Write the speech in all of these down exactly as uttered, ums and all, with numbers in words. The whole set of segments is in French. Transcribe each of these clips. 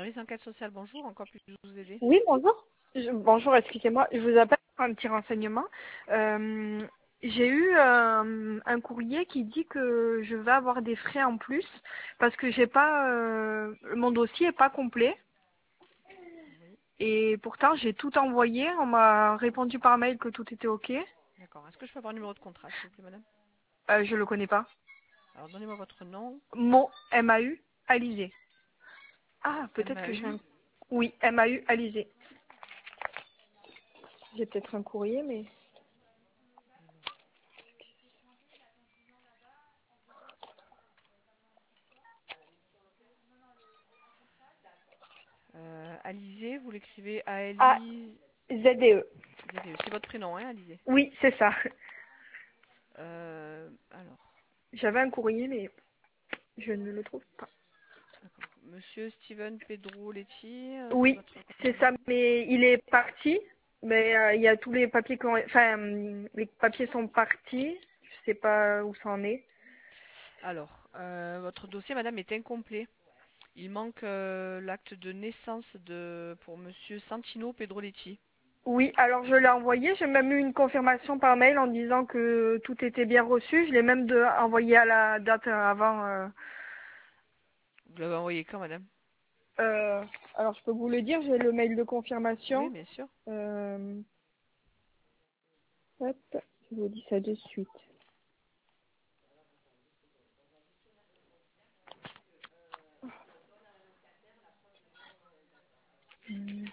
Service enquête sociale, bonjour, encore puis-je vous aider? Oui, bonjour. Je- bonjour, excusez-moi. Je vous appelle pour un petit renseignement. Euh, j'ai eu euh, un courrier qui dit que je vais avoir des frais en plus parce que j'ai pas euh, mon dossier est pas complet Oui, et pourtant j'ai tout envoyé. On m'a répondu par mail que tout était ok. d'accord. Est-ce que je peux avoir le numéro de contrat, s'il vous plaît, madame? Euh, je le connais pas. Alors, donnez-moi votre nom, Mo M A U Alizé. Ah, peut-être que j'ai M A U. un. Oui, M A U Alizé. J'ai peut-être un courrier, mais. Euh, Alizé, vous l'écrivez Ah, A-L-I-Z-E. Z D E. C'est votre prénom, hein, Alizé? Oui, c'est ça. Euh, alors, J'avais un courrier, mais je ne le trouve pas. d'accord. Monsieur Steven Pedro Letti, euh, c'est Oui, votre c'est compagnie? ça, mais il est parti. Mais euh, il y a tous les papiers qui ont... Enfin, hum, les papiers sont partis. Je sais pas où ça en est. Alors, euh, votre dossier, madame, est incomplet. Il manque euh, l'acte de naissance de pour monsieur Santino Pedroletti. Oui, alors je l'ai envoyé. J'ai même eu une confirmation par mail en disant que tout était bien reçu. Je l'ai même de... envoyé à la date avant. Euh... Vous l'avez envoyé quand, madame? euh, Alors je peux vous le dire, j'ai le mail de Oui, confirmation. bien sûr. Euh... Hop, je vous dis ça de suite. Hum,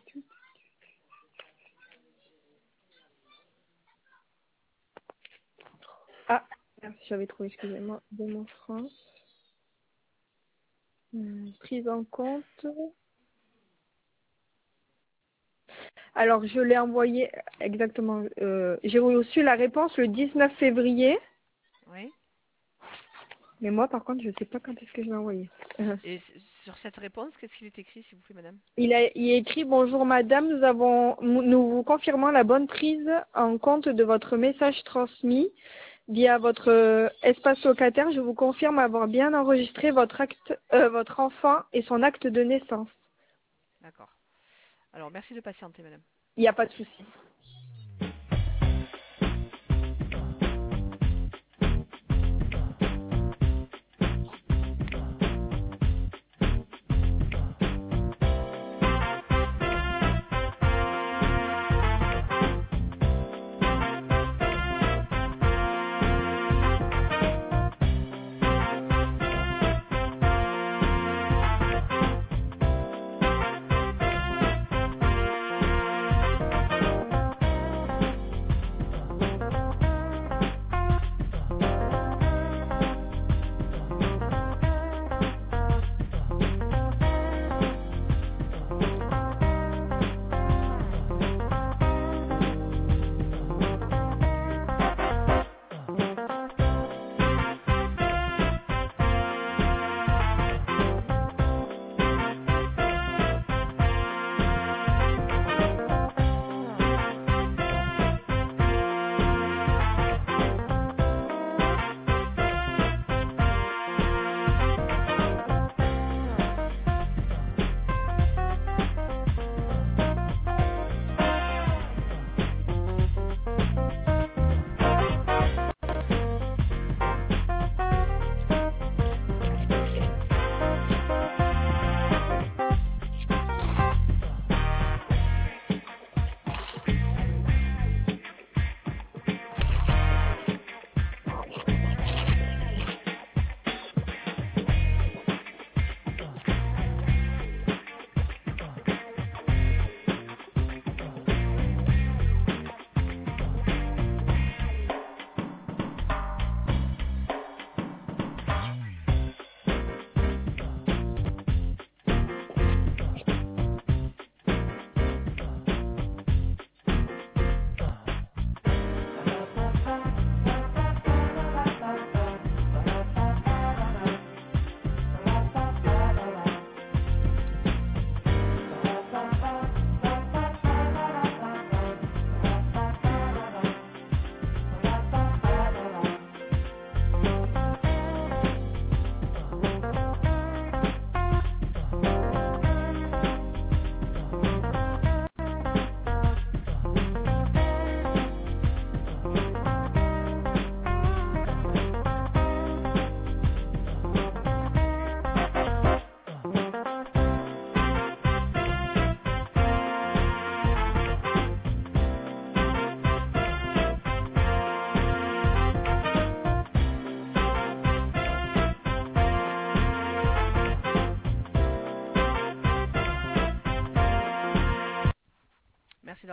Ah, merci, j'avais trouvé, excusez-moi, démonstrance. Hum, Prise en compte. Alors, je l'ai envoyé exactement. Euh, j'ai reçu la réponse le dix-neuf février. Oui. Mais moi, par contre, je ne sais pas quand est-ce que je l'ai envoyé. Euh, Et s- sur cette réponse, qu'est-ce qu'il est écrit, s'il vous plaît, madame? il, a, il est écrit: Bonjour madame, nous, avons, nous vous confirmons la bonne prise en compte de votre message transmis via votre euh, espace locataire. Je vous confirme avoir bien enregistré votre, acte, euh, votre enfant et son acte de naissance. D'accord. Alors, merci de patienter, madame. Il n'y a pas de souci.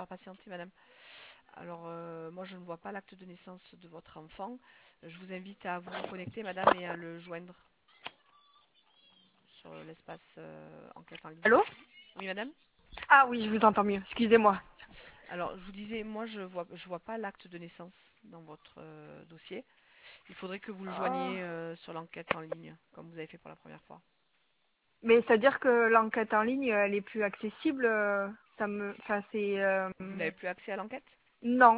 faire patienter, madame. Alors, euh, moi, je ne vois pas l'acte de naissance de votre enfant. Je vous invite à vous connecter, madame, et à le joindre sur l'espace euh, enquête en ligne. Allô? Oui, madame? Ah oui, je vous entends mieux. Excusez-moi. Alors, je vous disais, moi, je vois, je vois pas l'acte de naissance dans votre euh, dossier. Il faudrait que vous le Ah. joigniez euh, sur l'enquête en ligne, comme vous avez fait pour la première fois. Mais c'est-à-dire que l'enquête en ligne, elle est plus accessible. euh, Ça me, enfin, c'est euh, Vous n'avez plus accès à l'enquête? non.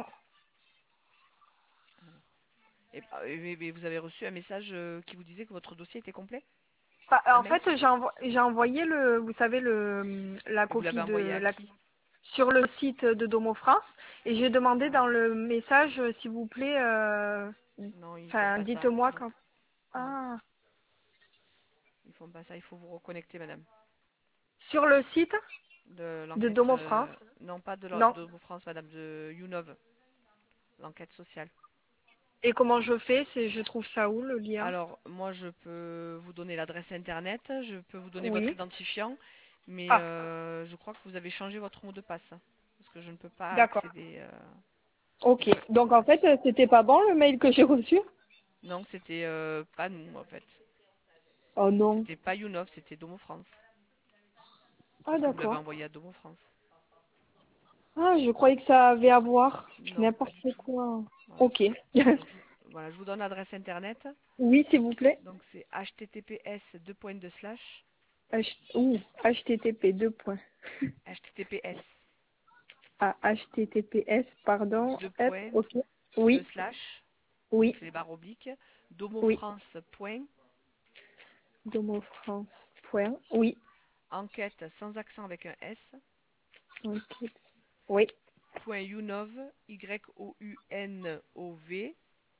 Et, et- et vous avez reçu un message euh, qui vous disait que votre dossier était complet? Enfin, Un en mail? fait, j'ai envo- j'ai envoyé le, vous savez, le, la Et vous l'avez copie envoyé de à la qui? sur le site de Domo France et j'ai demandé Ah, dans le message, euh, s'il vous plaît, euh, non, ils font enfin, pas ça. dites-moi quand. Non, Ah, ils font pas ça. Il faut vous reconnecter, madame. sur le site De de l'enquête, Domo France? euh, non pas de, la- Non. de France, madame, de YouNov, l'enquête sociale. Et comment je fais? C'est, je trouve ça où le lien? Alors, moi, je peux vous donner l'adresse internet, je peux vous donner votre Oui. identifiant, mais Ah, euh, je crois que vous avez changé votre mot de passe, parce que je ne peux pas d'accord. accéder. euh, Ok. Donc en fait, euh, c'était pas bon le mail que j'ai reçu? Non, c'était euh, pas nous, en fait. Oh non. C'était pas YouNov, c'était Domo France, Ah parce que vous l'avez d'accord. envoyé à Domo France. Ah, je croyais que ça avait à voir. Non, pas N'importe du tout. quoi. Voilà. Ok. Donc, je, voilà, je vous donne l'adresse internet. Oui, s'il vous plaît. Donc, c'est https deux points deux slash H... Ouh, H T T P deux points. https Ah, H T T P S, pardon. deux Hop, points ok. deux Oui, slash, donc oui, c'est les barres obliques, oui. domofrance. Domo France. Point. Oui. Enquête sans accent avec un S, Ok. Oui. point younov, Y O U N O V,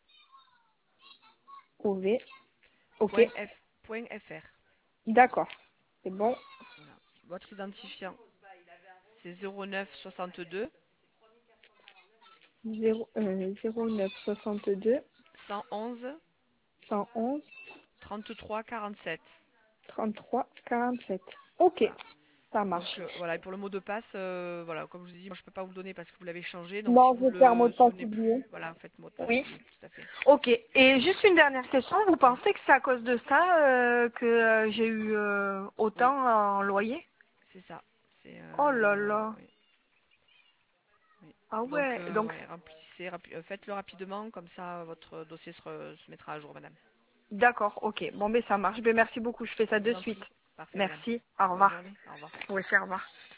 O V. Ok. point, F, point fr. D'accord. C'est bon. Voilà. Votre identifiant, c'est zéro neuf soixante-deux Zéro euh, zéro neuf soixante-deux cent onze cent onze trente-trois quarante-sept. trente-trois quarante-sept. Ok. Voilà. Ça Donc marche. euh, voilà, et pour le mot de passe, euh, voilà, comme je vous dis, moi je peux pas vous le donner parce que vous l'avez changé. Donc si Non, vous je fais un mot le de passe souvenez oublié. plus, voilà, faites mot de passe Oui. oublié, tout à fait. Ok. Et juste une dernière question. Vous Oui, pensez que c'est à cause de ça euh, que euh, j'ai eu euh, oui, autant en loyer? c'est ça. C'est Oh là euh, là. oui, oui. Ah Donc ouais. euh, Donc, ouais, remplissez, rapi- euh, faites-le rapidement, comme ça votre dossier se, re- se mettra à jour, madame. d'accord. Ok. Bon, ben ça marche. Ben merci beaucoup. Je fais ça Je de vous en suite. prie. Parfait, madame. Merci. Au Bonne revoir. journée. Au revoir. Oui, au revoir.